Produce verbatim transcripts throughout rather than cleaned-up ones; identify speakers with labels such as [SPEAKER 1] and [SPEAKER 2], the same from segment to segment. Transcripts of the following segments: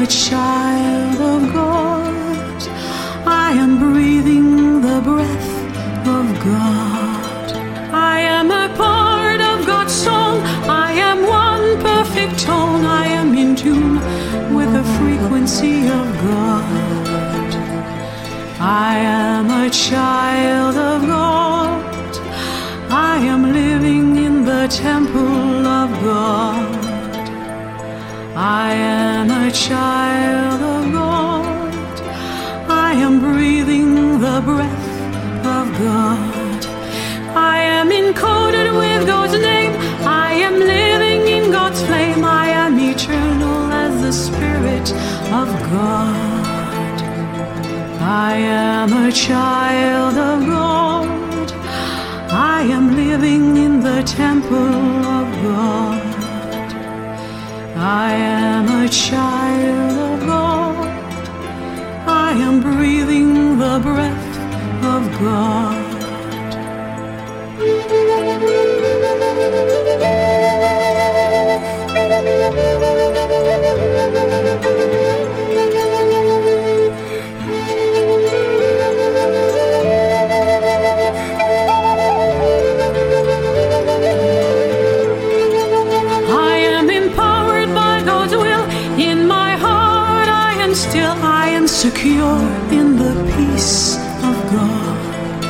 [SPEAKER 1] a child of God. I am breathing the breath of God. I am a part of God's song. I am one perfect tone. I am in tune with the frequency of God. I am a child of God. I am living in the temple of God. I am a child of God. I am breathing the breath of God. I am encoded with God's name. I am living in God's flame. I am eternal as the Spirit of God. I am a child of God. I am living in the temple of God. I am a child of God. I am breathing the breath of God. Secure in the peace of God.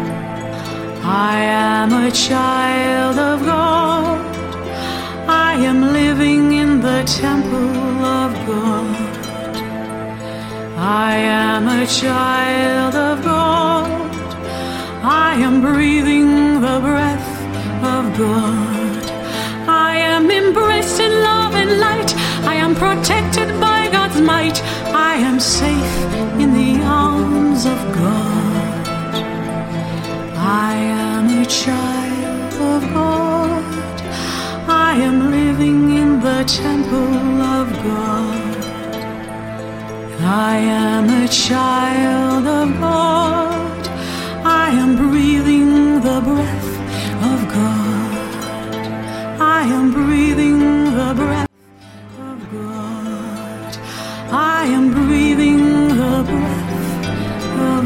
[SPEAKER 1] I am a child of God. I am living in the temple of God. I am a child of God. I am breathing the breath of God. I am embraced in love and light. I am protected by God's might. I am safe in the arms of God. I am a child of God. I am living in the temple of God. I am a child of God. I am breathing the breath of God. I am breathing the breath of God. I am breathing the breath of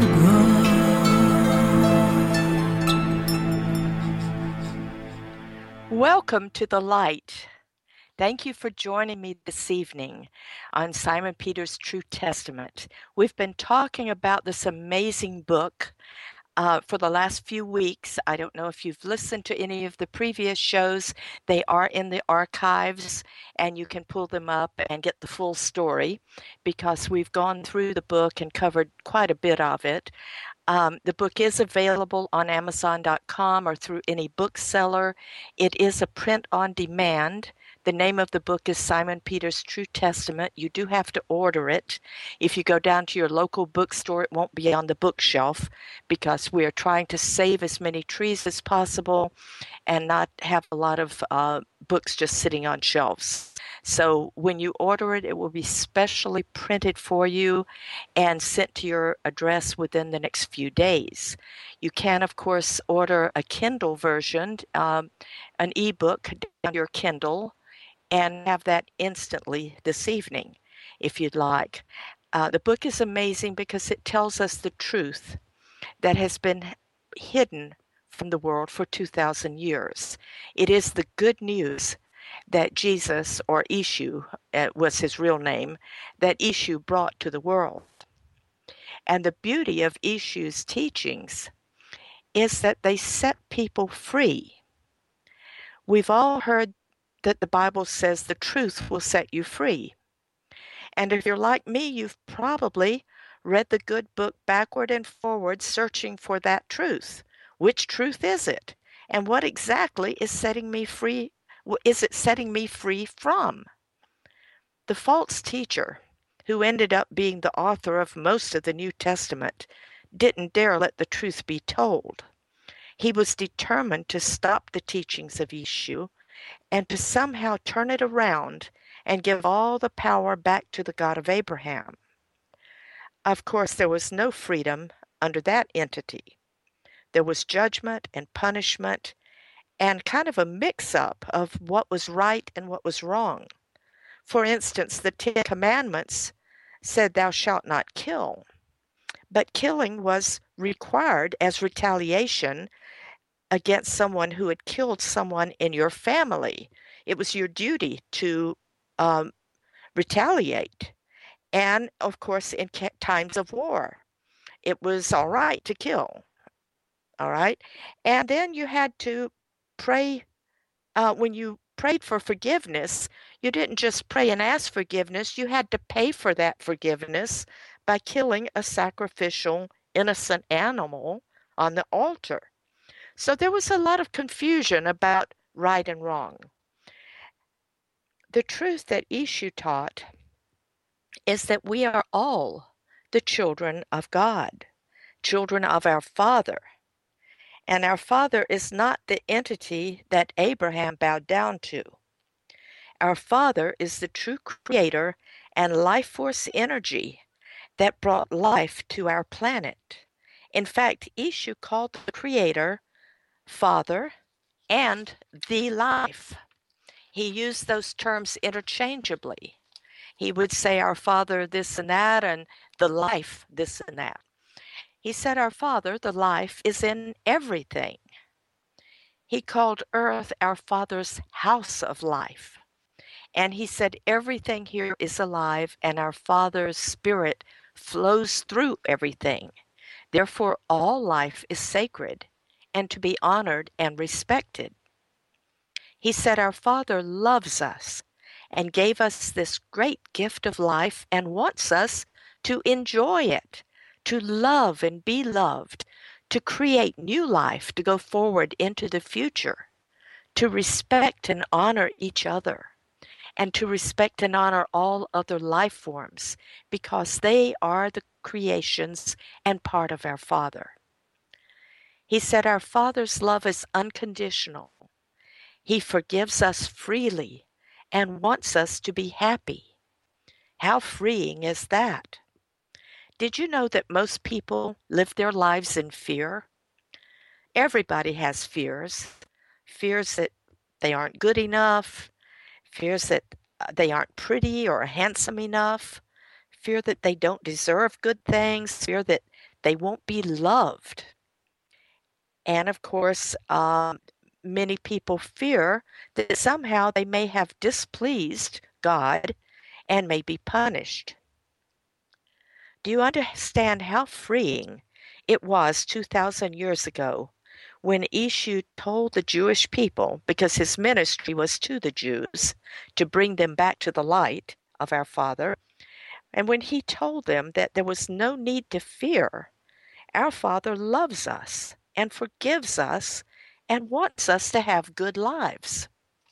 [SPEAKER 1] God.
[SPEAKER 2] Welcome to the light. Thank you for joining me this evening on Simon Peter's True Testament. We've been talking about this amazing book uh, for the last few weeks. I don't know if you've listened to any of the previous shows. They are in the archives, and you can pull them up and get the full story because we've gone through the book and covered quite a bit of it. Um, the book is available on Amazon dot com or through any bookseller. It is a print on demand. The name of the book is Simon Peter's True Testament. You do have to order it. If you go down to your local bookstore, it won't be on the bookshelf because we are trying to save as many trees as possible and not have a lot of uh, books just sitting on shelves. So when you order it, it will be specially printed for you and sent to your address within the next few days. You can, of course, order a Kindle version, um, an ebook on your Kindle, and have that instantly this evening, if you'd like. Uh, the book is amazing because it tells us the truth that has been hidden from the world for two thousand years. It is the good news that Jesus, or Yeshu uh, was his real name, that Yeshu brought to the world. And the beauty of Yeshu's teachings is that they set people free. We've all heard that the Bible says the truth will set you free. And if you're like me, you've probably read the good book backward and forward searching for that truth. Which truth is it? And what exactly is setting me free? Is it setting me free from? The false teacher, who ended up being the author of most of the New Testament, didn't dare let the truth be told. He was determined to stop the teachings of Yeshu and to somehow turn it around and give all the power back to the God of Abraham. Of course, there was no freedom under that entity. There was judgment and punishment and kind of a mix-up of what was right and what was wrong. For instance, the Ten Commandments said, "Thou shalt not kill." But killing was required as retaliation against someone who had killed someone in your family. It was your duty to um, retaliate. And of course, in times of war, it was all right to kill. All right. And then you had to pray. Uh, when you prayed for forgiveness, you didn't just pray and ask forgiveness, you had to pay for that forgiveness by killing a sacrificial, innocent animal on the altar. So there was a lot of confusion about right and wrong. The truth that Ishu taught is that we are all the children of God, children of our Father. And our Father is not the entity that Abraham bowed down to. Our Father is the true creator and life force energy that brought life to our planet. In fact, Ishu called the creator Father and the life. He used those terms interchangeably. He would say our Father this and that, and the life this and that. He said our Father, the life, is in everything. He called Earth our Father's house of life. And he said everything here is alive and our Father's Spirit flows through everything. Therefore, all life is sacred and to be honored and respected. He said our Father loves us and gave us this great gift of life and wants us to enjoy it, to love and be loved, to create new life, to go forward into the future, to respect and honor each other, and to respect and honor all other life forms because they are the creations and part of our Father. He said our Father's love is unconditional. He forgives us freely and wants us to be happy. How freeing is that? Did you know that most people live their lives in fear? Everybody has fears. Fears that they aren't good enough, fears that they aren't pretty or handsome enough, fear that they don't deserve good things, fear that they won't be loved. And of course, um, many people fear that somehow they may have displeased God and may be punished. Do you understand how freeing it was two thousand years ago when Ishu told the Jewish people, because his ministry was to the Jews, to bring them back to the light of our Father, and when he told them that there was no need to fear, our Father loves us and forgives us and wants us to have good lives.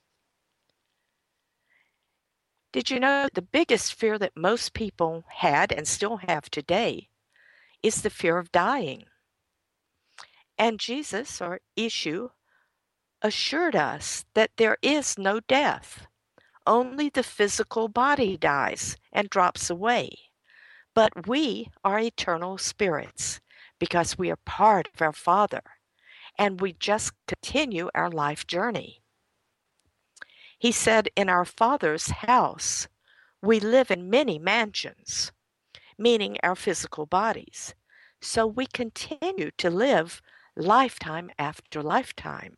[SPEAKER 2] Did you know the biggest fear that most people had and still have today is the fear of dying? And Jesus, or Ishu, assured us that there is no death. Only the physical body dies and drops away. But we are eternal spirits because we are part of our Father, and we just continue our life journey. He said, in our Father's house, we live in many mansions, meaning our physical bodies. So we continue to live lifetime after lifetime.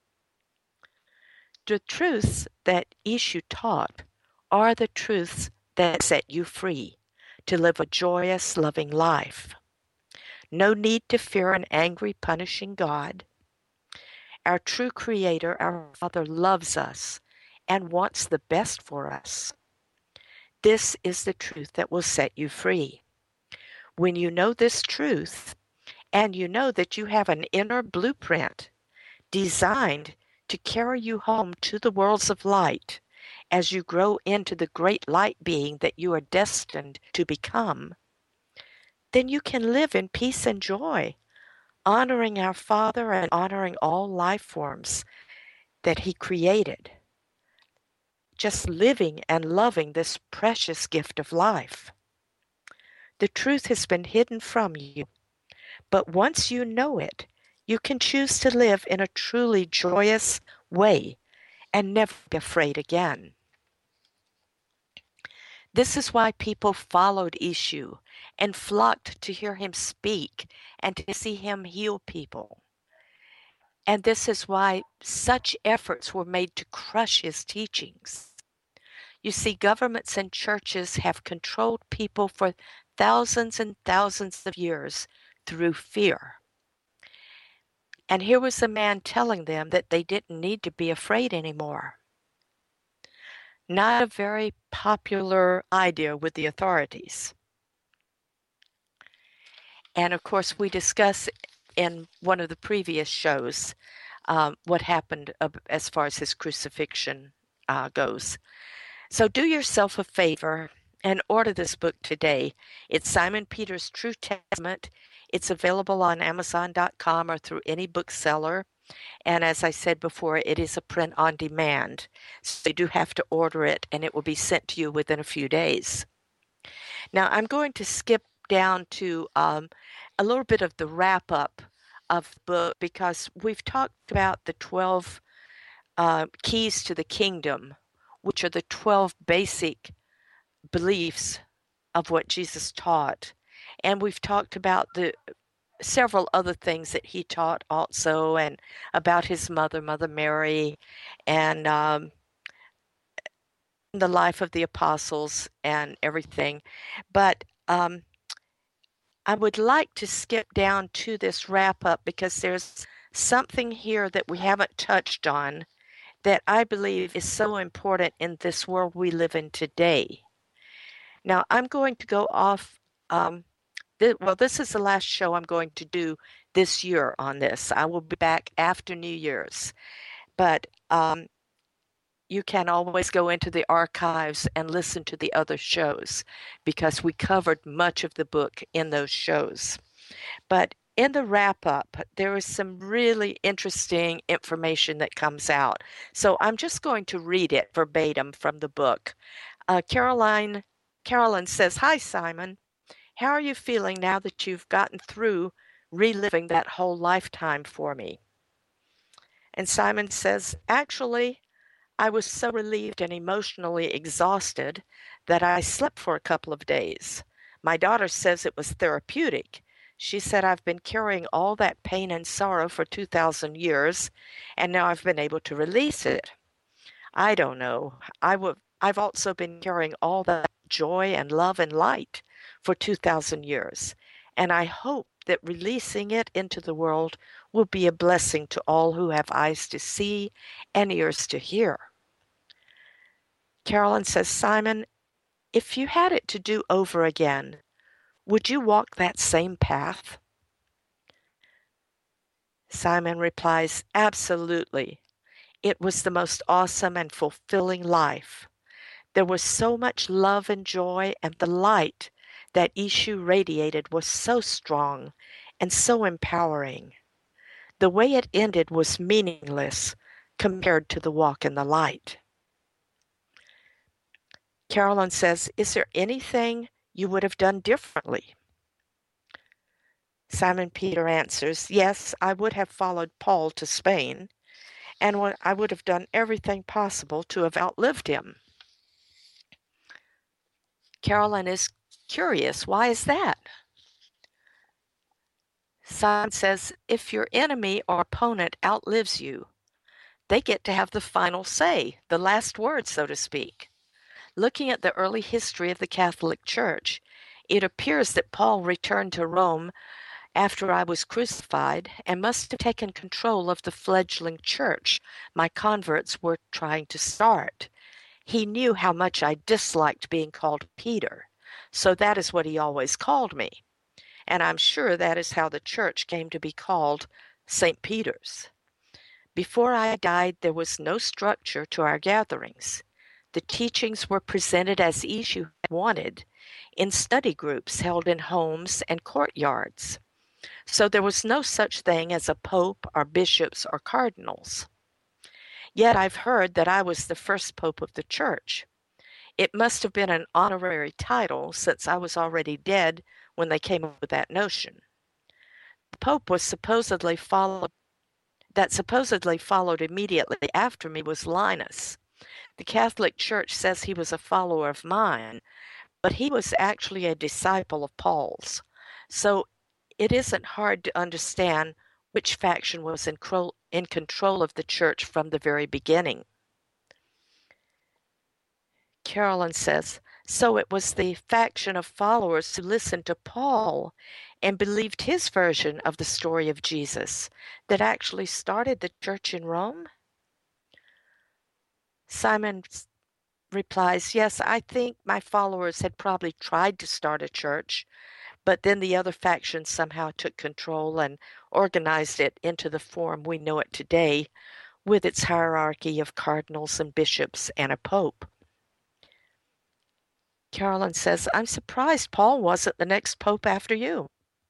[SPEAKER 2] The truths that Ishu taught are the truths that set you free to live a joyous, loving life. No need to fear an angry, punishing God. Our true Creator, our Father, loves us and wants the best for us. This is the truth that will set you free. When you know this truth, and you know that you have an inner blueprint designed to carry you home to the worlds of light as you grow into the great light being that you are destined to become, then you can live in peace and joy, honoring our Father and honoring all life forms that He created. Just living and loving this precious gift of life. The truth has been hidden from you, but once you know it, you can choose to live in a truly joyous way and never be afraid again. This is why people followed Ishu and flocked to hear him speak and to see him heal people. And this is why such efforts were made to crush his teachings. You see, governments and churches have controlled people for thousands and thousands of years through fear. And here was a man telling them that they didn't need to be afraid anymore. Not a very popular idea with the authorities. And of course, we discuss in one of the previous shows um, what happened uh, as far as his crucifixion uh, goes. So do yourself a favor and order this book today. It's Simon Peter's True Testament. It's available on Amazon dot com or through any bookseller. And as I said before, it is a print on demand. So you do have to order it, and it will be sent to you within a few days. Now, I'm going to skip down to um, a little bit of the wrap-up of the book, because we've talked about the twelve uh, keys to the kingdom, which are the twelve basic beliefs of what Jesus taught. And we've talked about the several other things that he taught also, and about his mother, Mother Mary, and um, the life of the apostles and everything. But um, I would like to skip down to this wrap up, because there's something here that we haven't touched on that I believe is so important in this world we live in today. Now, I'm going to go off, um, th- well, this is the last show I'm going to do this year on this. I will be back after New Year's. But um, you can always go into the archives and listen to the other shows, because we covered much of the book in those shows. But in the wrap-up, there is some really interesting information that comes out. So I'm just going to read it verbatim from the book. Uh, Caroline, Carolyn says, "Hi, Simon. How are you feeling now that you've gotten through reliving that whole lifetime for me?" And Simon says, "Actually, I was so relieved and emotionally exhausted that I slept for a couple of days. My daughter says it was therapeutic. She said I've been carrying all that pain and sorrow for two thousand years, and now I've been able to release it. I don't know. I w- I've also been carrying all that joy and love and light for two thousand years, and I hope that releasing it into the world will be a blessing to all who have eyes to see and ears to hear." Carolyn says, "Simon, if you had it to do over again, would you walk that same path?" Simon replies, "Absolutely. It was the most awesome and fulfilling life. There was so much love and joy, and the light that Ishu radiated was so strong and so empowering. The way it ended was meaningless compared to the walk in the light." Carolyn says, "Is there anything you would have done differently?" Simon Peter answers, "Yes, I would have followed Paul to Spain, and I would have done everything possible to have outlived him." Carolyn is curious, why is that? Simon says, "If your enemy or opponent outlives you, they get to have the final say, the last word, so to speak. Looking at the early history of the Catholic Church, it appears that Paul returned to Rome after I was crucified and must have taken control of the fledgling church my converts were trying to start. He knew how much I disliked being called Peter, so that is what he always called me. And I'm sure that is how the church came to be called Saint Peter's. Before I died, there was no structure to our gatherings. The teachings were presented as Ishu had wanted, in study groups held in homes and courtyards. So there was no such thing as a pope or bishops or cardinals. Yet I've heard that I was the first pope of the church. It must have been an honorary title, since I was already dead when they came up with that notion. The pope was supposedly followed, that supposedly followed immediately after me was Linus. The Catholic Church says he was a follower of mine, but he was actually a disciple of Paul's. So it isn't hard to understand which faction was in, cro- in control of the church from the very beginning. Carolyn says, so it was the faction of followers who listened to Paul and believed his version of the story of Jesus that actually started the church in Rome? Simon replies, yes, I think my followers had probably tried to start a church, but then the other faction somehow took control and organized it into the form we know it today, with its hierarchy of cardinals and bishops and a pope. Carolyn says, I'm surprised Paul wasn't the next pope after you.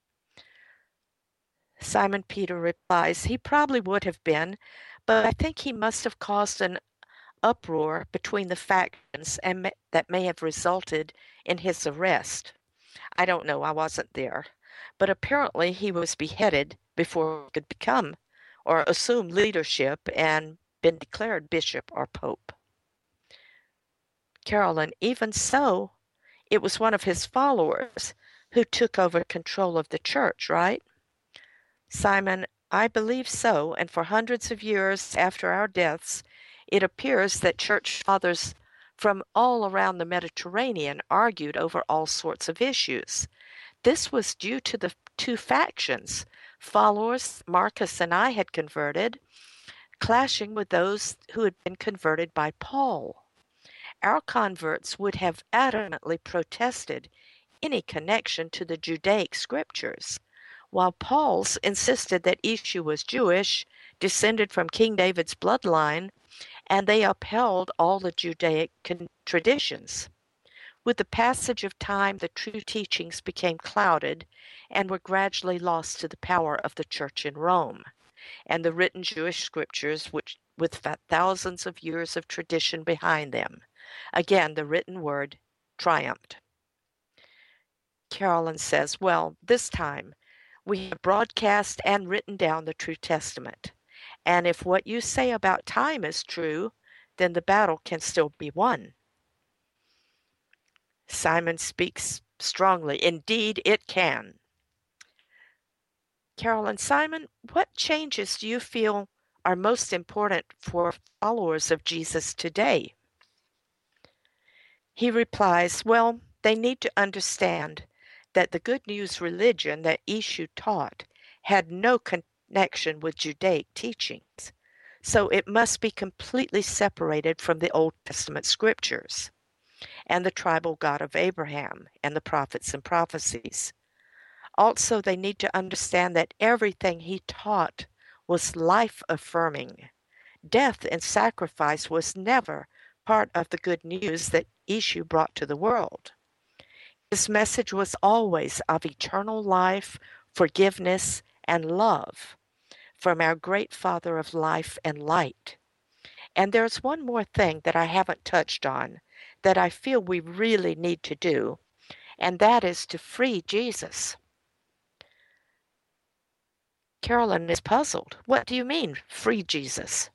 [SPEAKER 2] Simon Peter replies, he probably would have been, but I think he must have caused an uproar between the factions and may, that may have resulted in his arrest. I don't know, I wasn't there. But apparently he was beheaded before he could become or assume leadership and been declared bishop or pope. Carolyn, even so, it was one of his followers who took over control of the church, right? Simon, I believe so, and for hundreds of years after our deaths, it appears that church fathers from all around the Mediterranean argued over all sorts of issues. This was due to the two factions, followers Marcus and I had converted, clashing with those who had been converted by Paul. Our converts would have adamantly protested any connection to the Judaic scriptures, while Paul's insisted that Esau was Jewish, descended from King David's bloodline, and they upheld all the Judaic traditions. With the passage of time, the true teachings became clouded and were gradually lost to the power of the church in Rome, and the written Jewish scriptures, which with thousands of years of tradition behind them. Again, the written word triumphed. Carolyn says, well, this time we have broadcast and written down the true testament. And if what you say about time is true, then the battle can still be won. Simon speaks strongly. Indeed, it can. Carolyn, Simon, what changes do you feel are most important for followers of Jesus today? He replies, well, they need to understand that the good news religion that Esau taught had no connection with Judaic teachings, so it must be completely separated from the Old Testament scriptures and the tribal God of Abraham and the prophets and prophecies. Also, they need to understand that everything he taught was life-affirming. Death and sacrifice was never part of the good news that Esau brought to the world. His message was always of eternal life, forgiveness, and love from our great Father of life and light. And there's one more thing that I haven't touched on that I feel we really need to do, and that is to free Jesus. Carolyn is puzzled. What do you mean, free Jesus?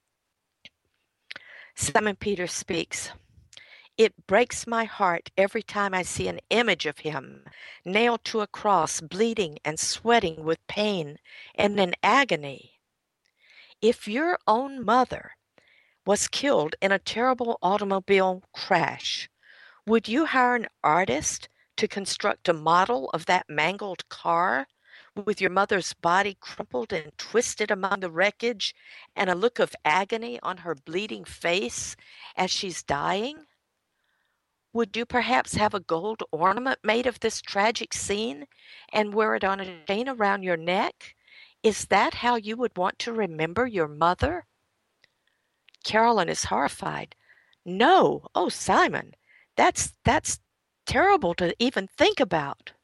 [SPEAKER 2] Simon Peter speaks. It breaks my heart every time I see an image of him nailed to a cross, bleeding and sweating with pain and in agony. If your own mother was killed in a terrible automobile crash, would you hire an artist to construct a model of that mangled car with your mother's body crumpled and twisted among the wreckage and a look of agony on her bleeding face as she's dying? Would you perhaps have a gold ornament made of this tragic scene and wear it on a chain around your neck? Is that how you would want to remember your mother? Carolyn is horrified. No, oh, Simon, that's that's terrible to even think about.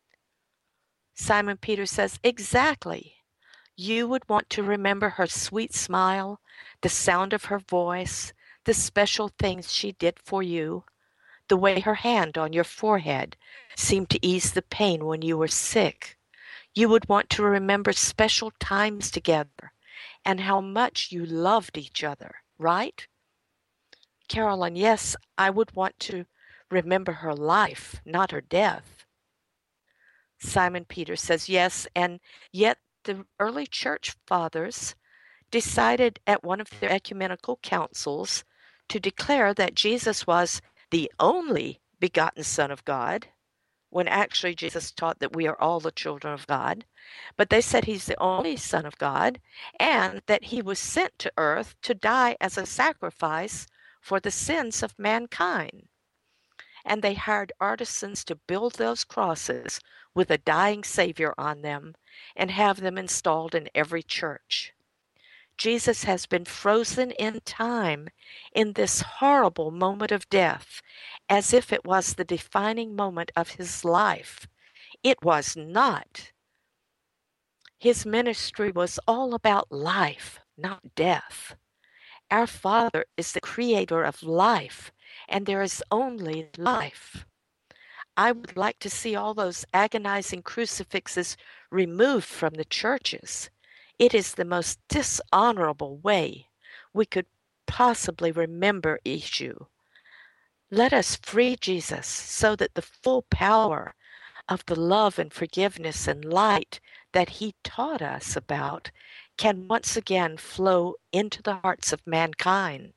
[SPEAKER 2] Simon Peter says, exactly. You would want to remember her sweet smile, the sound of her voice, the special things she did for you, the way her hand on your forehead seemed to ease the pain when you were sick. You would want to remember special times together and how much you loved each other, right? Carolyn, yes, I would want to remember her life, not her death. Simon Peter says, yes, and yet the early church fathers decided at one of their ecumenical councils to declare that Jesus was the only begotten Son of God, when actually Jesus taught that we are all the children of God. But they said he's the only Son of God, and that he was sent to earth to die as a sacrifice for the sins of mankind. And they hired artisans to build those crosses with a dying Savior on them and have them installed in every church. Jesus has been frozen in time in this horrible moment of death, as if it was the defining moment of his life. It was not. His ministry was all about life, not death. Our Father is the creator of life, and there is only life. I would like to see all those agonizing crucifixes removed from the churches. It is the most dishonorable way we could possibly remember issue. Let us free Jesus so that the full power of the love and forgiveness and light that he taught us about can once again flow into the hearts of mankind.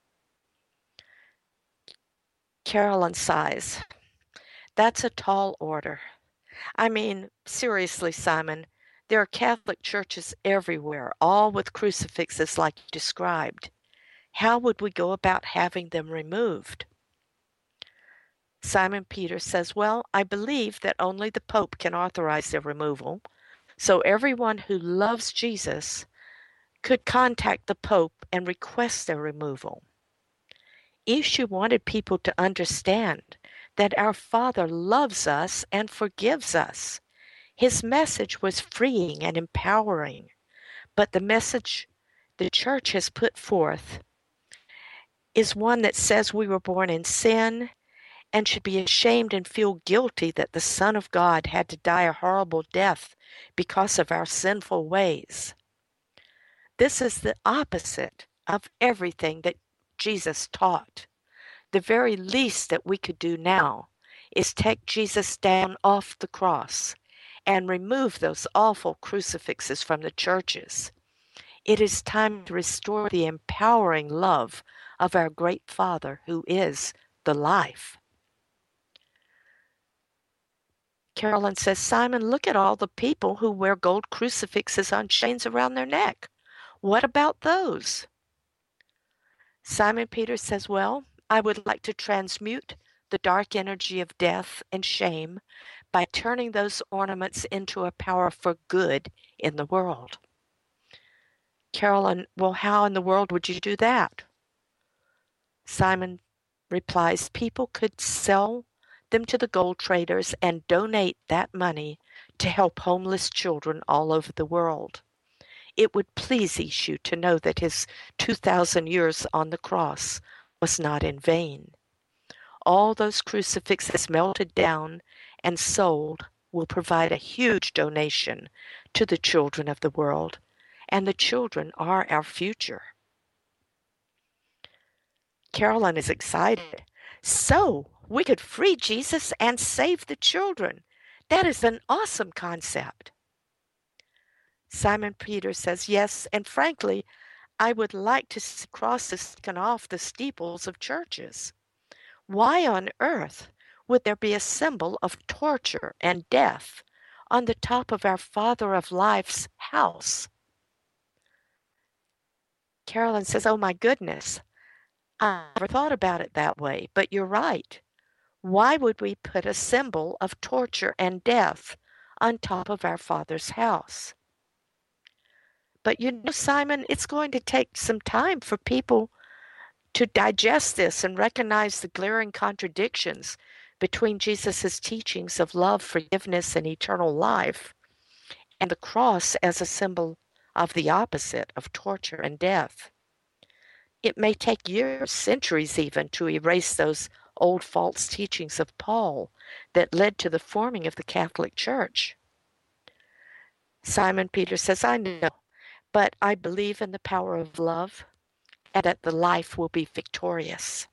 [SPEAKER 2] Carolyn sighs. That's a tall order. I mean, seriously, Simon, there are Catholic churches everywhere, all with crucifixes like you described. How would we go about having them removed? Simon Peter says, well, I believe that only the Pope can authorize their removal, so everyone who loves Jesus could contact the Pope and request their removal. Ishu wanted people to understand that our Father loves us and forgives us. His message was freeing and empowering, but the message the church has put forth is one that says we were born in sin and should be ashamed and feel guilty that the Son of God had to die a horrible death because of our sinful ways. This is the opposite of everything that Jesus taught. The very least that we could do now is take Jesus down off the cross and remove those awful crucifixes from the churches. It is time to restore the empowering love of our great Father who is the life. Carolyn says, Simon, look at all the people who wear gold crucifixes on chains around their neck. What about those? Simon Peter says, well, I would like to transmute the dark energy of death and shame by turning those ornaments into a power for good in the world. Carolyn, well, how in the world would you do that? Simon replies, people could sell them to the gold traders and donate that money to help homeless children all over the world. It would please Ishu to know that his two thousand years on the cross was not in vain. All those crucifixes melted down and sold will provide a huge donation to the children of the world, and the children are our future. Carolyn is excited. So, we could free Jesus and save the children. That is an awesome concept. Simon Peter says, yes, and frankly, I would like to see crosses taken off the steeples of churches. Why on earth would there be a symbol of torture and death on the top of our Father of Life's house? Carolyn says, oh my goodness, I never thought about it that way, but you're right. Why would we put a symbol of torture and death on top of our Father's house? But you know, Simon, it's going to take some time for people to digest this and recognize the glaring contradictions between Jesus' teachings of love, forgiveness, and eternal life, and the cross as a symbol of the opposite of torture and death. It may take years, centuries even, to erase those old false teachings of Paul that led to the forming of the Catholic Church. Simon Peter says, I know, but I believe in the power of love, and that the life will be victorious.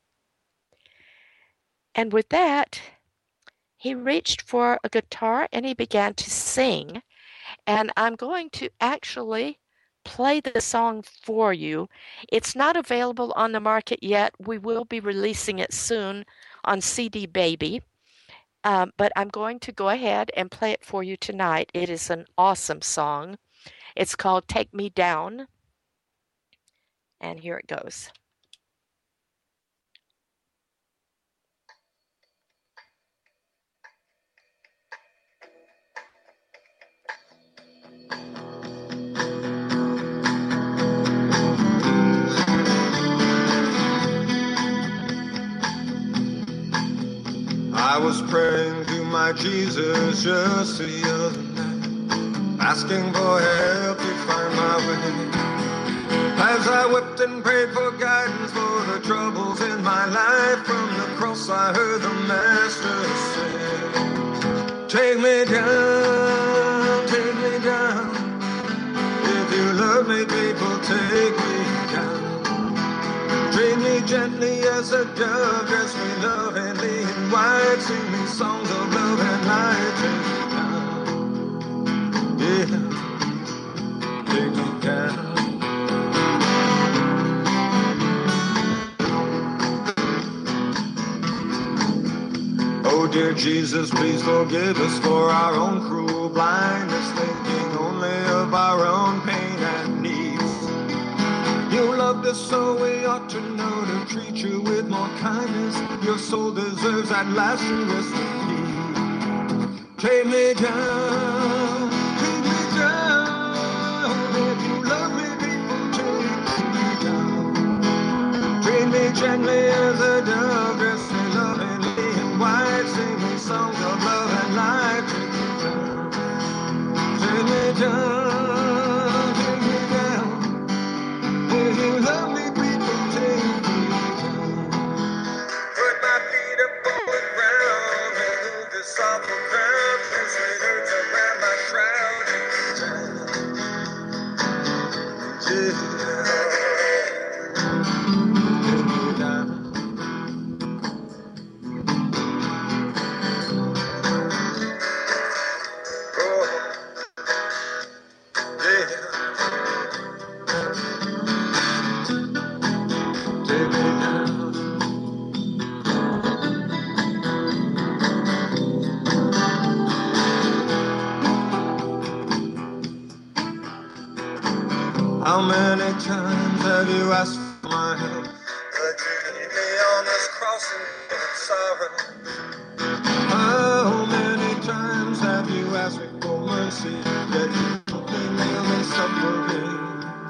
[SPEAKER 2] And with that, he reached for a guitar and he began to sing. And I'm going to actually play the song for you. It's not available on the market yet. We will be releasing it soon on C D Baby. Um, but I'm going to go ahead and play it for you tonight. It is an awesome song. It's called Take Me Down. And here it goes.
[SPEAKER 3] I was praying to my Jesus just the other night, asking for help to find my way. As I wept and prayed for guidance for the troubles in my life, from the cross I heard the Master say, take me down, take me down. If you love me, people, take me down. Treat me gently as a dove, dress me lovingly in white, sing me songs of love and light. Take me down, yeah, take me down. Oh dear Jesus, please forgive us for our own cruel blindness, thinking only of our own pain and needs. You loved us so we ought to know to treat you with more kindness. Your soul deserves at last to rest in peace. Take me down, take me down. If you love me, people, take me down. Treat me gently as a dove, dress me lovingly in white, sing me songs of love and light. Take me down, take me down. If you love me, people, take me down. Put my feet up on the ground, remove this awful crowd, place my hurts around my shroud. Take me down. Oh, yeah. Take me down. How many times have you asked for my help, but you leave me on this crossing in sorrow? How many times have you asked me for mercy, yet you only nail me suffering?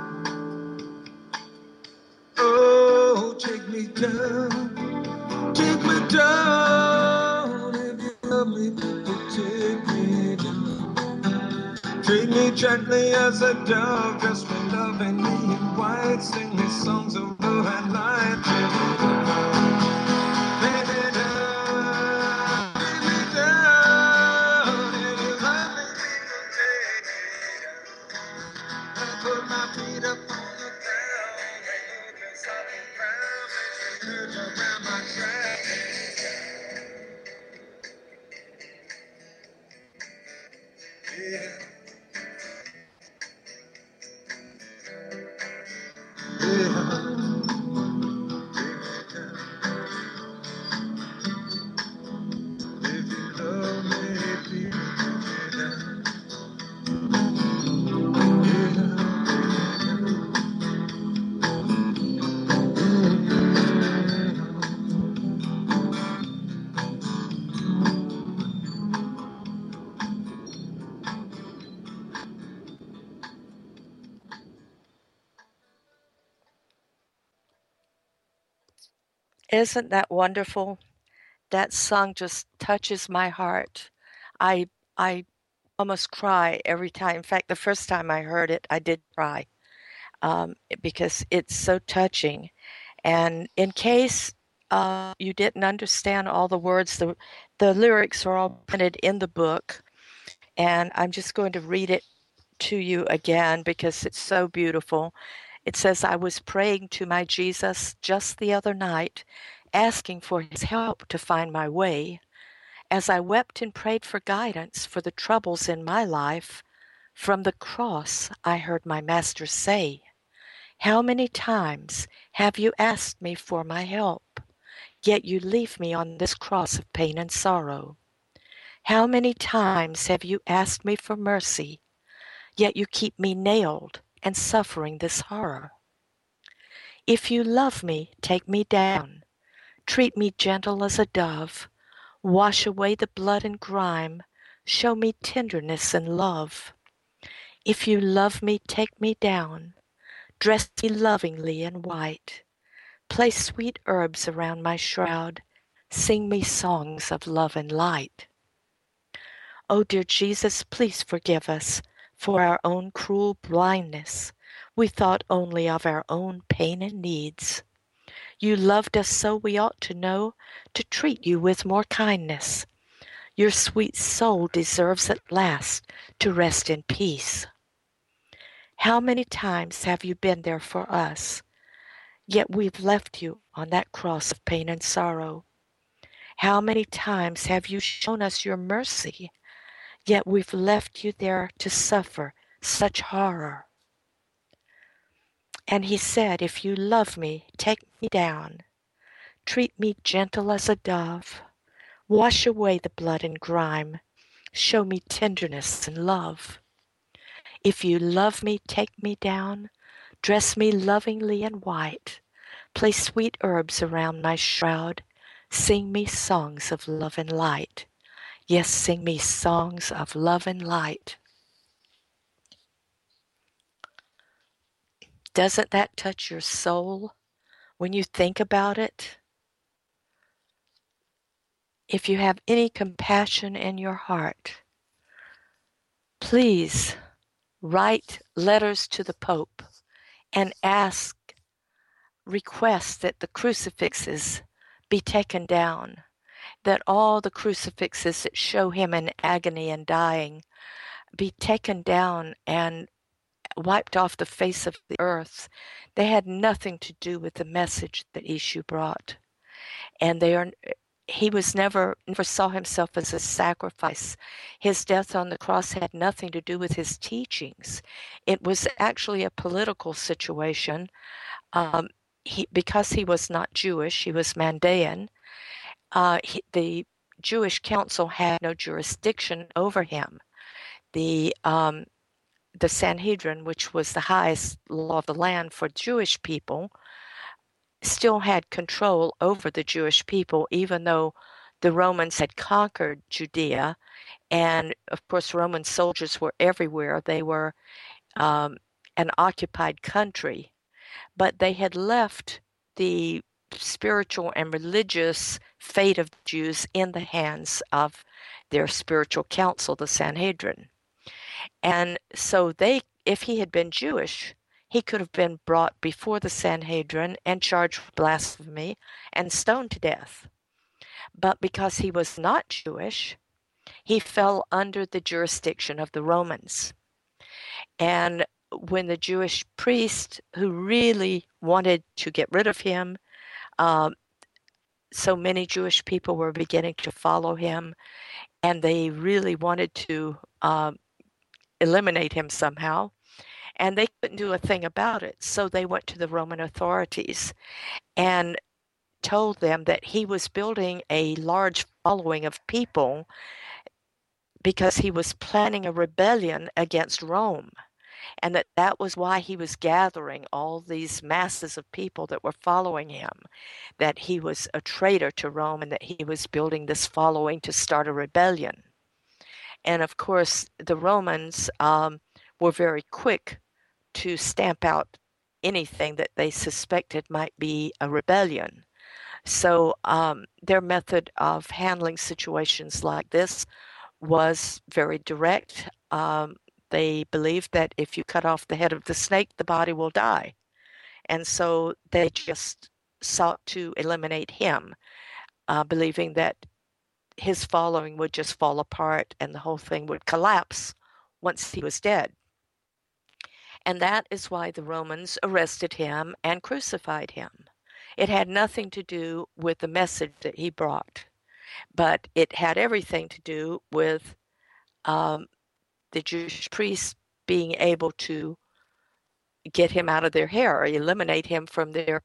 [SPEAKER 3] Oh, take me down, take me down. If you love me, people, take me down. Treat me gently as a dove, dress me lovingly in white, sing me songs of love and light. Take me down, take me down, take me down. If you love me, people, take me down. I put my feet up on the ground, remove this awful crowd, makes me hurt around my track. Yeah.
[SPEAKER 2] Isn't that wonderful? That song just touches my heart. I I almost cry every time. In fact, the first time I heard it, I did cry um, because it's so touching. And in case uh, you didn't understand all the words, the the lyrics are all printed in the book, and I'm just going to read it to you again because it's so beautiful. It says, I was praying to my Jesus just the other night, asking for his help to find my way. As I wept and prayed for guidance for the troubles in my life, from the cross I heard my Master say, how many times have you asked me for my help, yet you leave me on this cross of pain and sorrow? How many times have you asked me for mercy, yet you keep me nailed and suffering this horror? If you love me, take me down. Treat me gentle as a dove. Wash away the blood and grime. Show me tenderness and love. If you love me, take me down. Dress me lovingly in white. Place sweet herbs around my shroud. Sing me songs of love and light. Oh, dear Jesus, please forgive us for our own cruel blindness. We thought only of our own pain and needs. You loved us so we ought to know to treat you with more kindness. Your sweet soul deserves at last to rest in peace. How many times have you been there for us, yet we've left you on that cross of pain and sorrow? How many times have you shown us your mercy, yet we've left you there to suffer such horror? And he said, if you love me, take me down. Treat me gentle as a dove. Wash away the blood and grime. Show me tenderness and love. If you love me, take me down. Dress me lovingly in white. Place sweet herbs around my shroud. Sing me songs of love and light. Yes, sing me songs of love and light. Doesn't that touch your soul when you think about it? If you have any compassion in your heart, please write letters to the Pope and ask, request that the crucifixes be taken down, that all the crucifixes that show him in agony and dying be taken down and wiped off the face of the earth. They had nothing to do with the message that Yeshu brought. And they are he was never never saw himself as a sacrifice. His death on the cross had nothing to do with his teachings. It was actually a political situation. Um, he, because he was not Jewish, he was Mandaean. Uh, he, the Jewish council had no jurisdiction over him. The um, the Sanhedrin, which was the highest law of the land for Jewish people, still had control over the Jewish people, even though the Romans had conquered Judea. And of course, Roman soldiers were everywhere. They were um, an occupied country, but they had left the spiritual and religious fate of Jews in the hands of their spiritual council, the Sanhedrin. And so they, if he had been Jewish, he could have been brought before the Sanhedrin and charged with blasphemy and stoned to death. But because he was not Jewish, he fell under the jurisdiction of the Romans. And when the Jewish priest, who really wanted to get rid of him, um, so many Jewish people were beginning to follow him, and they really wanted to um, eliminate him somehow, and they couldn't do a thing about it. So they went to the Roman authorities and told them that he was building a large following of people because he was planning a rebellion against Rome, and that that was why he was gathering all these masses of people that were following him, that he was a traitor to Rome and that he was building this following to start a rebellion. And of course, the Romans um, were very quick to stamp out anything that they suspected might be a rebellion. So um, their method of handling situations like this was very direct. Um, they believed that if you cut off the head of the snake, the body will die. And so they just sought to eliminate him, uh, believing that his following would just fall apart and the whole thing would collapse once he was dead. And that is why the Romans arrested him and crucified him. It had nothing to do with the message that he brought, but it had everything to do with um, the Jewish priests being able to get him out of their hair or eliminate him from their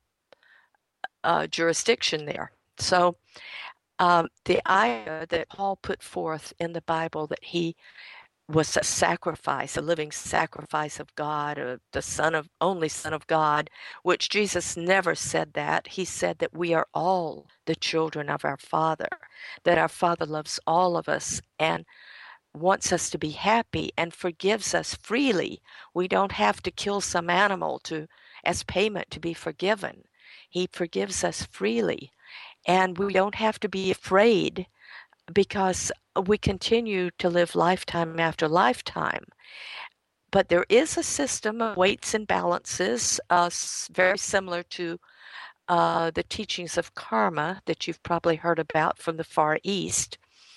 [SPEAKER 2] uh, jurisdiction there. So um, the idea that Paul put forth in the Bible that he was a sacrifice, a living sacrifice of God, or the Son of only Son of God, which Jesus never said that. He said that we are all the children of our Father, that our Father loves all of us and wants us to be happy and forgives us freely. We don't have to kill some animal to as payment to be forgiven. He forgives us freely, and we don't have to be afraid because we continue to live lifetime after lifetime. But there is a system of weights and balances, uh, very similar to uh, the teachings of karma that you've probably heard about from the Far East,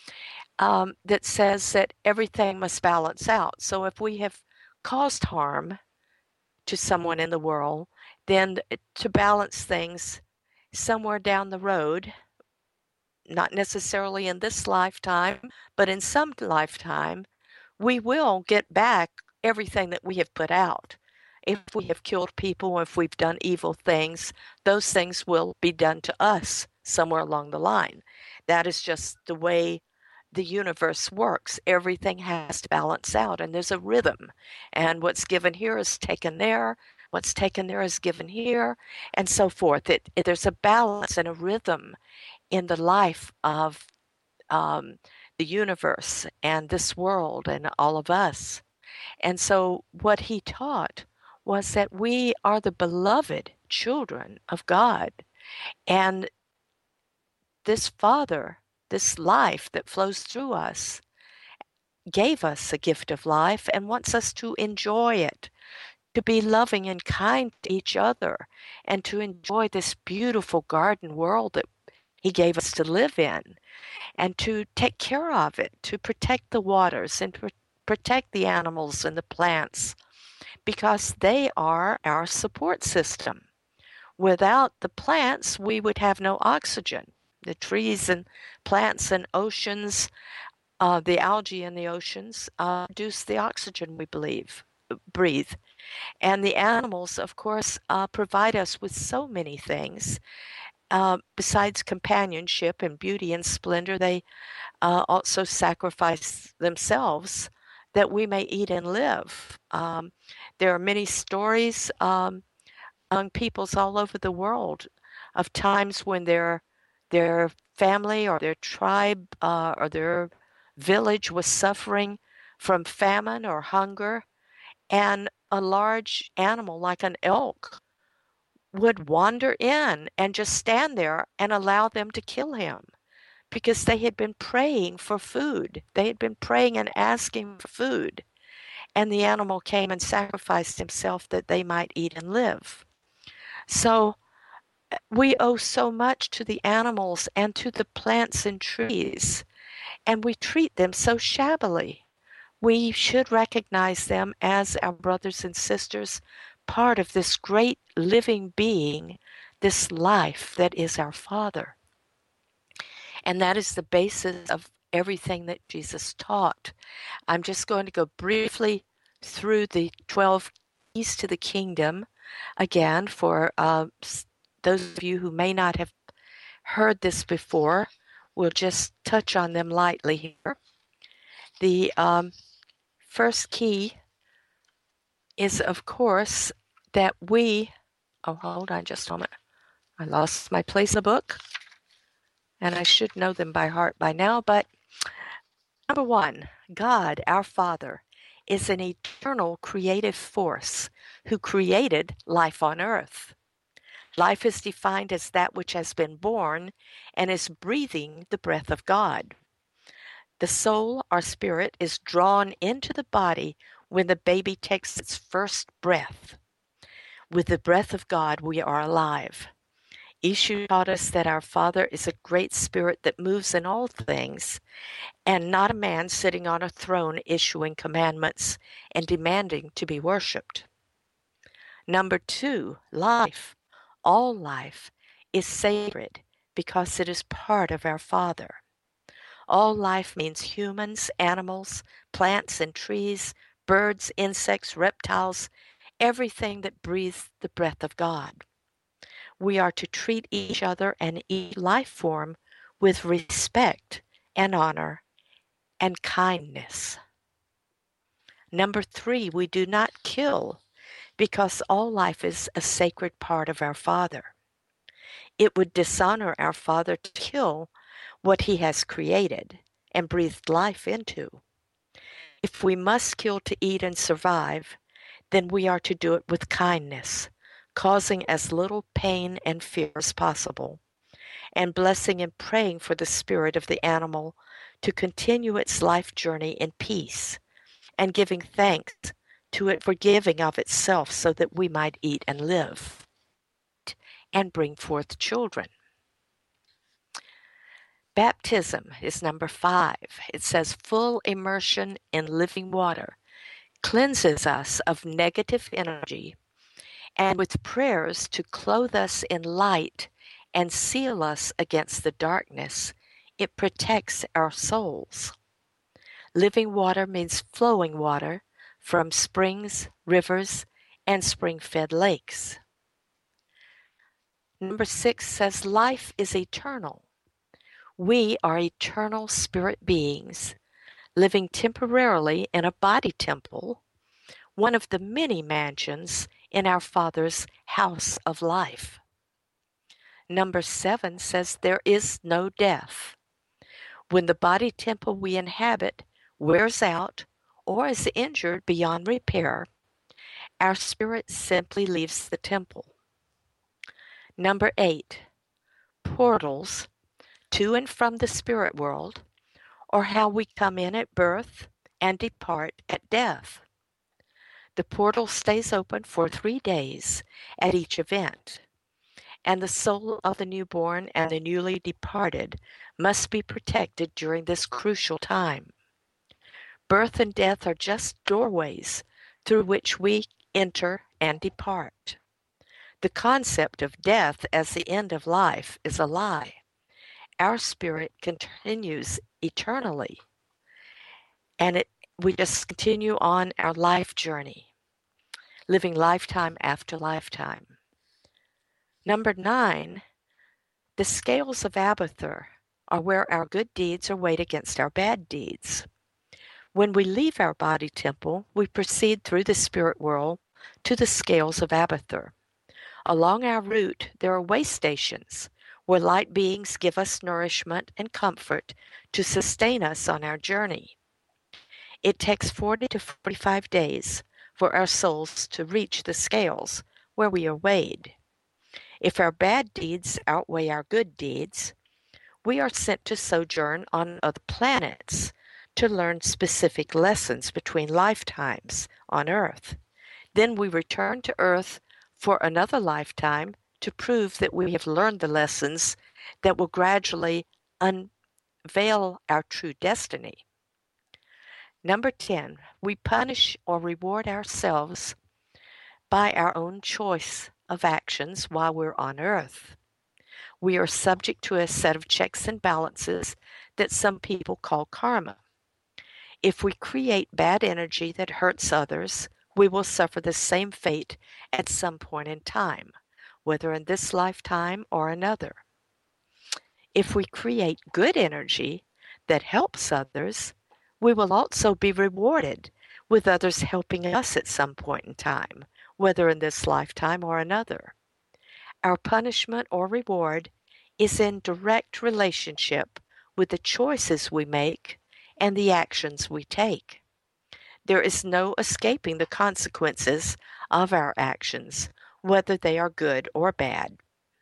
[SPEAKER 2] um, that says that everything must balance out. So if we have caused harm to someone in the world, then to balance things somewhere down the road, not necessarily in this lifetime, but in some lifetime, we will get back everything that we have put out. If we have killed people, if we've done evil things, those things will be done to us somewhere along the line. That is just the way the universe works. Everything has to balance out, and there's a rhythm. And what's given here is taken there. What's taken there is given here, and so forth. It, it, there's a balance and a rhythm in the life of um, the universe and this world and all of us. And so what he taught was that we are the beloved children of God. And this Father, this life that flows through us, gave us a gift of life and wants us to enjoy it, to be loving and kind to each other, and to enjoy this beautiful garden world that he gave us to live in, and to take care of it, to protect the waters and pr- protect the animals and the plants, because they are our support system. Without the plants, we would have no oxygen. The trees and plants and oceans, uh, the algae in the oceans, uh, produce the oxygen we believe, breathe. And the animals, of course, uh, provide us with so many things. Uh, besides companionship and beauty and splendor, they uh, also sacrifice themselves that we may eat and live. Um, there are many stories um, among peoples all over the world of times when their their family or their tribe uh, or their village was suffering from famine or hunger, and a large animal like an elk would wander in and just stand there and allow them to kill him, because they had been praying for food. They had been praying and asking for food. And the animal came and sacrificed himself that they might eat and live. So we owe so much to the animals and to the plants and trees, and we treat them so shabbily. We should recognize them as our brothers and sisters, part of this great living being, this life that is our Father. And that is the basis of everything that Jesus taught. I'm just going to go briefly through the twelve keys to the kingdom again for uh, those of you who may not have heard this before. We'll just touch on them lightly here. The um, first key is, of course, that we, oh, hold on just a moment. I lost my place in the book, and I should know them by heart by now, but number one, God, our Father, is an eternal creative force who created life on earth. Life is defined as that which has been born and is breathing the breath of God. The soul, our spirit, is drawn into the body when the baby takes its first breath. With the breath of God, we are alive. Ishu taught us that our Father is a great spirit that moves in all things, and not a man sitting on a throne issuing commandments and demanding to be worshipped. Number two, life. All life is sacred because it is part of our Father. All life means humans, animals, plants and trees, birds, insects, reptiles, everything that breathes the breath of God. We are to treat each other and each life form with respect and honor and kindness. Number three, we do not kill because all life is a sacred part of our Father. It would dishonor our Father to kill what He has created and breathed life into. If we must kill to eat and survive, then we are to do it with kindness, causing as little pain and fear as possible, and blessing and praying for the spirit of the animal to continue its life journey in peace, and giving thanks to it for giving of itself so that we might eat and live and bring forth children. Baptism is number five. It says full immersion in living water cleanses us of negative energy, and with prayers to clothe us in light and seal us against the darkness, it protects our souls. Living water means flowing water from springs, rivers, and spring-fed lakes. Number six says life is eternal. We are eternal spirit beings living temporarily in a body temple, one of the many mansions in our Father's house of life. Number seven says there is no death. When the body temple we inhabit wears out or is injured beyond repair, our spirit simply leaves the temple. Number eight, portals to and from the spirit world, or how we come in at birth and depart at death. The portal stays open for three days at each event, and the soul of the newborn and the newly departed must be protected during this crucial time. Birth and death are just doorways through which we enter and depart. The concept of death as the end of life is a lie. Our spirit continues eternally, and it, we just continue on our life journey, living lifetime after lifetime. Number nine, the scales of Abathur are where our good deeds are weighed against our bad deeds. When we leave our body temple, we proceed through the spirit world to the scales of Abathur. Along our route, there are way stations where light beings give us nourishment and comfort to sustain us on our journey. It takes forty to forty-five days for our souls to reach the scales where we are weighed. If our bad deeds outweigh our good deeds, we are sent to sojourn on other planets to learn specific lessons between lifetimes on Earth. Then we return to Earth for another lifetime to prove that we have learned the lessons that will gradually unveil our true destiny. Number ten, we punish or reward ourselves by our own choice of actions while we're on Earth. We are subject to a set of checks and balances that some people call karma. If we create bad energy that hurts others, we will suffer the same fate at some point in time, whether in this lifetime or another. If we create good energy that helps others, we will also be rewarded with others helping us at some point in time, whether in this lifetime or another. Our punishment or reward is in direct relationship with the choices we make and the actions we take. There is no escaping the consequences of our actions, whether they are good or bad.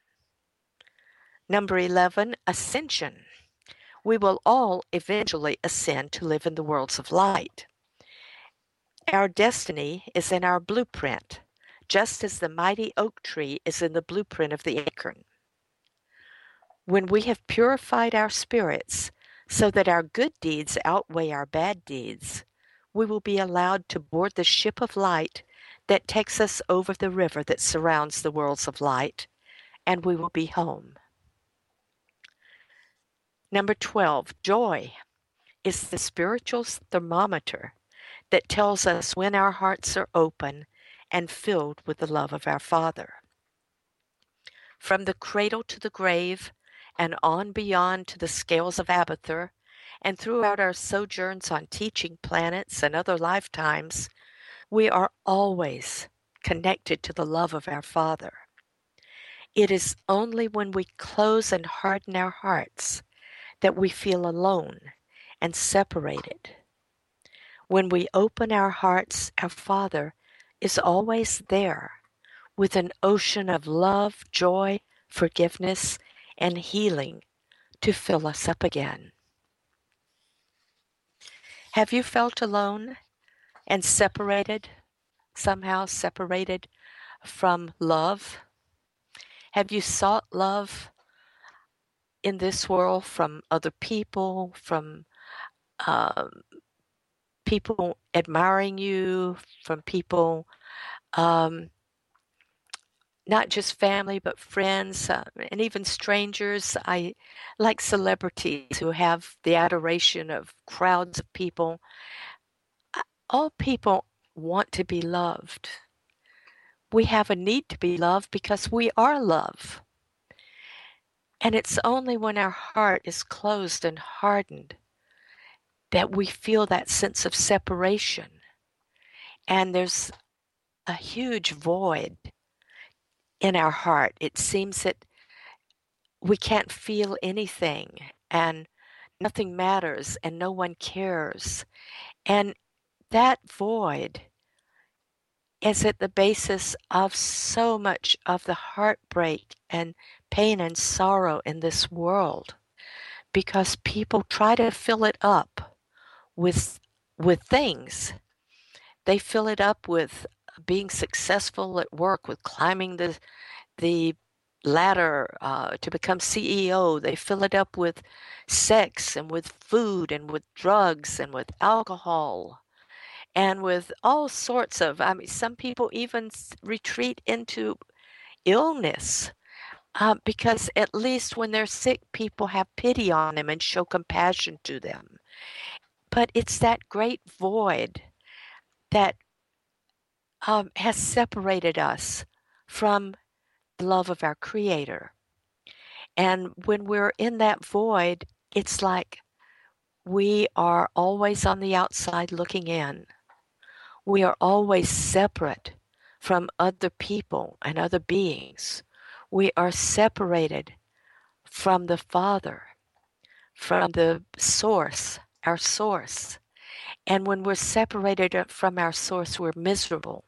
[SPEAKER 2] Number eleven, ascension. We will all eventually ascend to live in the worlds of light. Our destiny is in our blueprint, just as the mighty oak tree is in the blueprint of the acorn. When we have purified our spirits so that our good deeds outweigh our bad deeds, we will be allowed to board the ship of light that takes us over the river that surrounds the worlds of light, and we will be home. Number twelve, joy is the spiritual thermometer that tells us when our hearts are open and filled with the love of our Father. From the cradle to the grave, and on beyond to the scales of Abathur, and throughout our sojourns on teaching planets and other lifetimes, we are always connected to the love of our Father. It is only when we close and harden our hearts that we feel alone and separated. When we open our hearts, our Father is always there with an ocean of love, joy, forgiveness, and healing to fill us up again. Have you felt alone and separated, somehow separated from love? Have you sought love in this world from other people, from um, people admiring you, from people, um, not just family, but friends, uh, and even strangers? I like celebrities who have the adoration of crowds of people. All people want to be loved. We have a need to be loved because we are love. And it's only when our heart is closed and hardened that we feel that sense of separation. And there's a huge void in our heart. It seems that we can't feel anything and nothing matters and no one cares. And that void is at the basis of so much of the heartbreak and pain and sorrow in this world, because people try to fill it up with with things. They fill it up with being successful at work, with climbing the the ladder uh, to become C E O. They fill it up with sex and with food and with drugs and with alcohol and with all sorts of, I mean, some people even retreat into illness uh, because at least when they're sick, people have pity on them and show compassion to them. But it's that great void that um, has separated us from the love of our Creator. And when we're in that void, it's like we are always on the outside looking in. We are always separate from other people and other beings. We are separated from the Father, from the source, our source. And when we're separated from our source, we're miserable.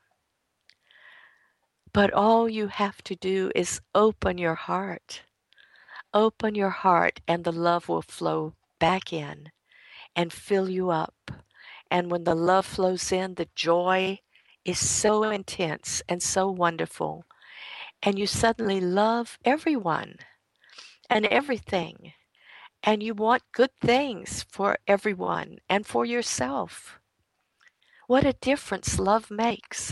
[SPEAKER 2] But all you have to do is open your heart. Open your heart and the love will flow back in and fill you up. And when the love flows in, the joy is so intense and so wonderful. And you suddenly love everyone and everything. And you want good things for everyone and for yourself. What a difference love makes.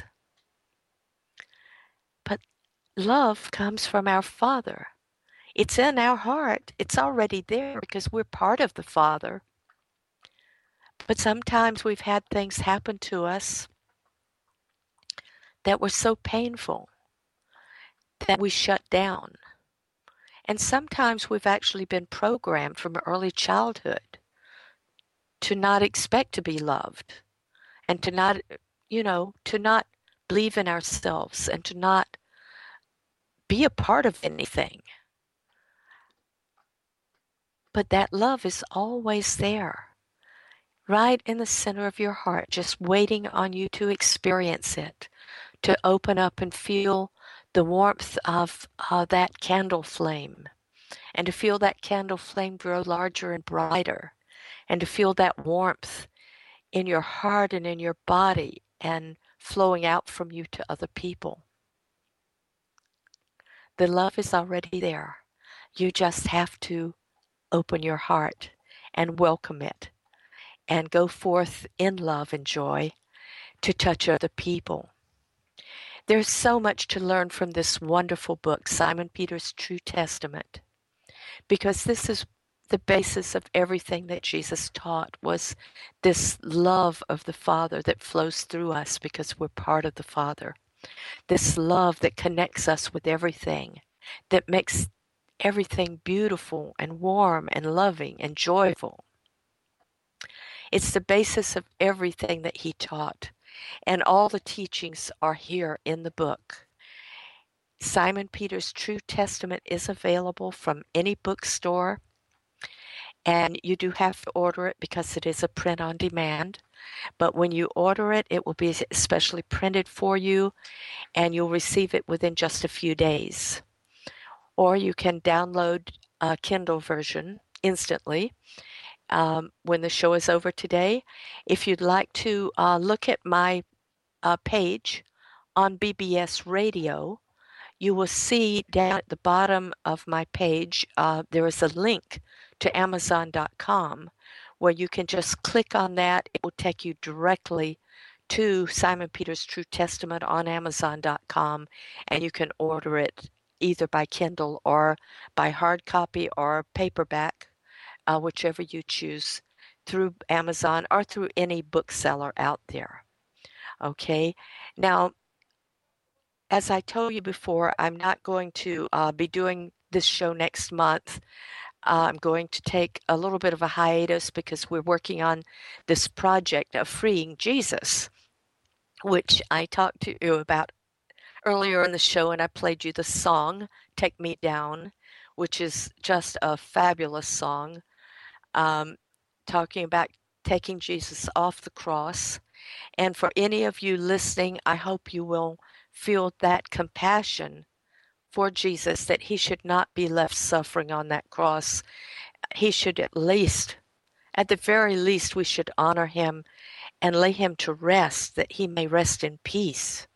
[SPEAKER 2] But love comes from our Father. It's in our heart. It's already there because we're part of the Father. But sometimes we've had things happen to us that were so painful that we shut down. And sometimes we've actually been programmed from early childhood to not expect to be loved and to not, you know, to not believe in ourselves and to not be a part of anything. But that love is always there, right in the center of your heart, just waiting on you to experience it, to open up and feel the warmth of uh, that candle flame, and to feel that candle flame grow larger and brighter, and to feel that warmth in your heart and in your body and flowing out from you to other people. The love is already there. You just have to open your heart and welcome it and go forth in love and joy to touch other people. There's so much to learn from this wonderful book, Simon Peter's True Testament, because this is the basis of everything that Jesus taught, was this love of the Father that flows through us because we're part of the Father. This love that connects us with everything, that makes everything beautiful and warm and loving and joyful. It's the basis of everything that he taught, and all the teachings are here in the book. Simon Peter's True Testament is available from any bookstore, and you do have to order it because it is a print on demand. But when you order it, it will be specially printed for you, and you'll receive it within just a few days. Or you can download a Kindle version instantly um, when the show is over today. If you'd like to uh, look at my uh, page on B B S Radio, you will see down at the bottom of my page, uh, there is a link to Amazon dot com where you can just click on that. It will take you directly to Simon Peter's True Testament on Amazon dot com, and you can order it either by Kindle or by hard copy or paperback, uh, whichever you choose, through Amazon or through any bookseller out there. Okay, now, as I told you before, I'm not going to uh, be doing this show next month. Uh, I'm going to take a little bit of a hiatus because we're working on this project of freeing Jesus, which I talked to you about earlier in the show, and I played you the song, Take Me Down, which is just a fabulous song, um, talking about taking Jesus off the cross. And for any of you listening, I hope you will feel that compassion for Jesus, that he should not be left suffering on that cross. He should at least, at the very least, we should honor him and lay him to rest, that he may rest in peace.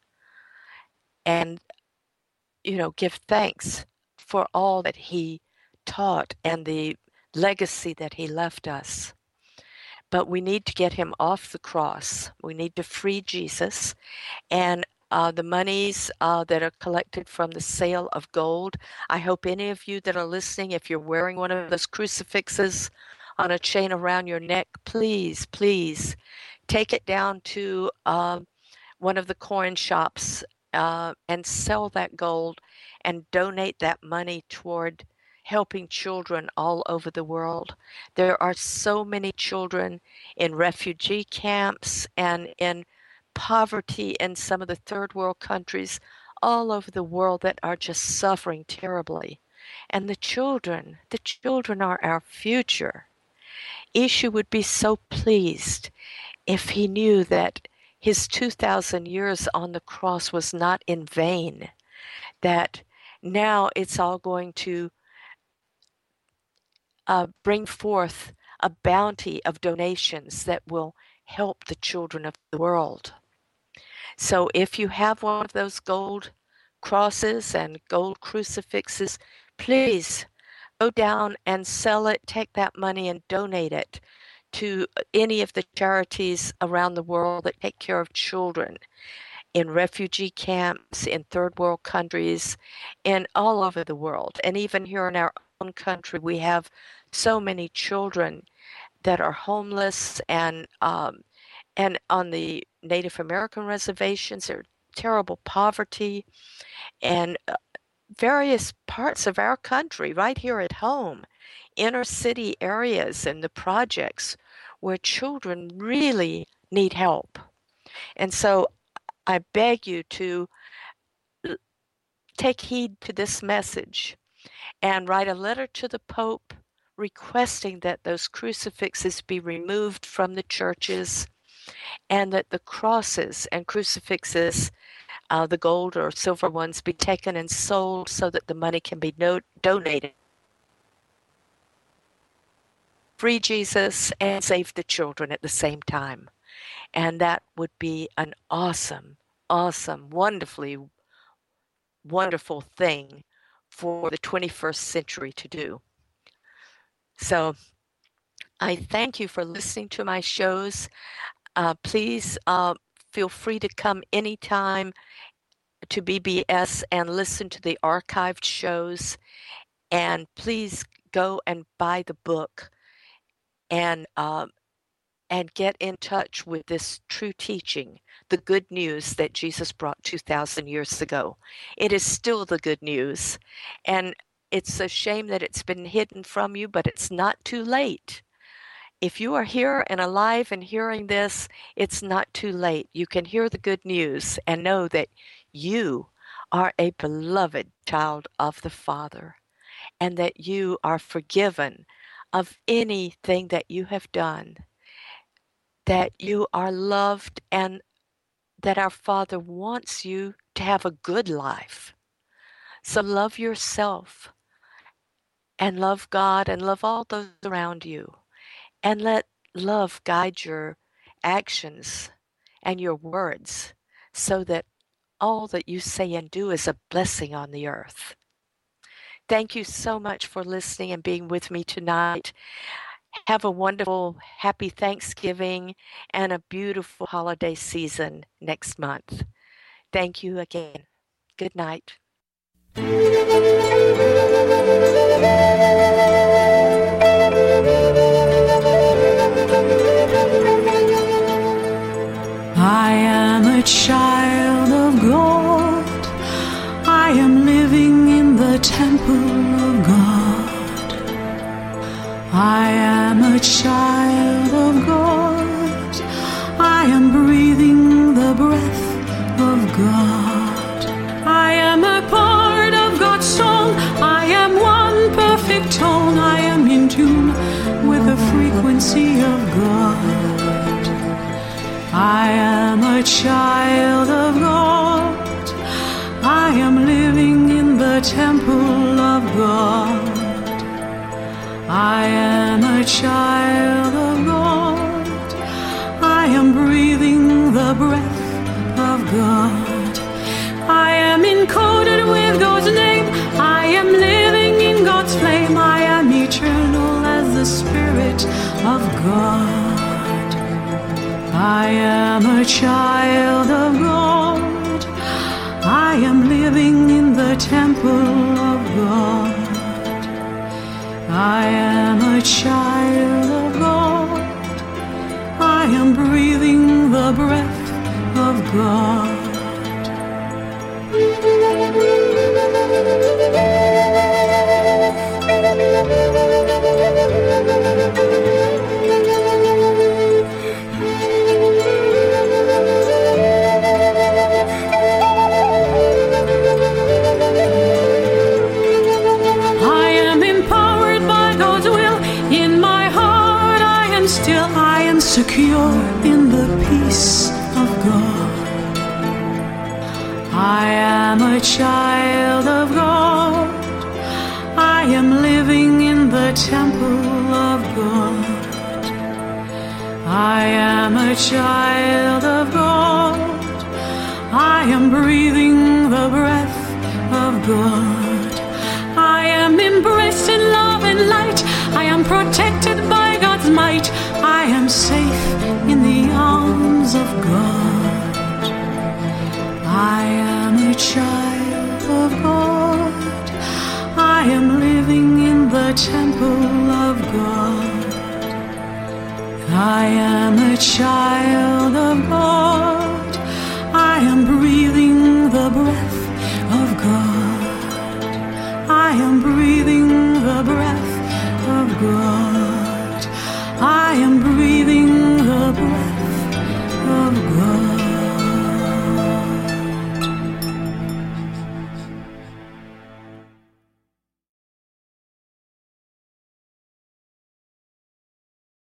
[SPEAKER 2] And, you know, give thanks for all that he taught and the legacy that he left us. But we need to get him off the cross. We need to free Jesus. And uh, the monies uh, that are collected from the sale of gold, I hope any of you that are listening, if you're wearing one of those crucifixes on a chain around your neck, please, please take it down to uh, one of the coin shops uh, and sell that gold and donate that money toward helping children all over the world. There are so many children in refugee camps and in poverty in some of the third world countries all over the world that are just suffering terribly. And the children, the children are our future. Ishu would be so pleased if he knew that his two thousand years on the cross was not in vain, that now it's all going to uh, bring forth a bounty of donations that will help the children of the world. So if you have one of those gold crosses and gold crucifixes, please go down and sell it, take that money and donate it to any of the charities around the world that take care of children in refugee camps, in third world countries, and all over the world. And even here in our own country, we have so many children that are homeless, and um, and on the Native American reservations, there's terrible poverty, and uh, various parts of our country, right here at home, inner city areas and the projects where children really need help. And so I beg you to take heed to this message and write a letter to the Pope requesting that those crucifixes be removed from the churches and that the crosses and crucifixes, uh, the gold or silver ones, be taken and sold so that the money can be no- donated. Free Jesus and save the children at the same time. And that would be an awesome, awesome, wonderfully wonderful thing for the twenty-first century to do. So I thank you for listening to my shows. Uh, please uh, feel free to come anytime to B B S and listen to the archived shows. And please go and buy the book and um, and get in touch with this true teaching, the good news that Jesus brought two thousand years ago. It is still the good news. And it's a shame that it's been hidden from you, but it's not too late. If you are here and alive and hearing this, it's not too late. You can hear the good news and know that you are a beloved child of the Father, and that you are forgiven of anything that you have done, that you are loved, and that our Father wants you to have a good life. So love yourself and love God and love all those around you, and let love guide your actions and your words so that all that you say and do is a blessing on the earth. Thank you so much for listening and being with me tonight. Have a wonderful, happy Thanksgiving and a beautiful holiday season next month. Thank you again. Good night.
[SPEAKER 1] I am a child of God. I am living in the temple of God. I am a child of God. I am breathing the breath of God. I am a part of God's song. I am one perfect tone. I am in tune with the frequency of God. I am a child of God. I am living in the temple of God. I am a child of God. I am breathing the breath of God. I am encoded with God's name. I am living in God's flame. I am eternal as the Spirit of God. I am a child of God. I am living in the temple of God. I am a child of God. I am breathing the breath of God. Secure in the peace of God. I am a child of God. I am living in the temple of God. I am a child of God. I am breathing the breath of God. I am embraced in love and light. I am protected by God's might. I am safe in the arms of God. I am a child of God. I am living in the temple of God. I am a child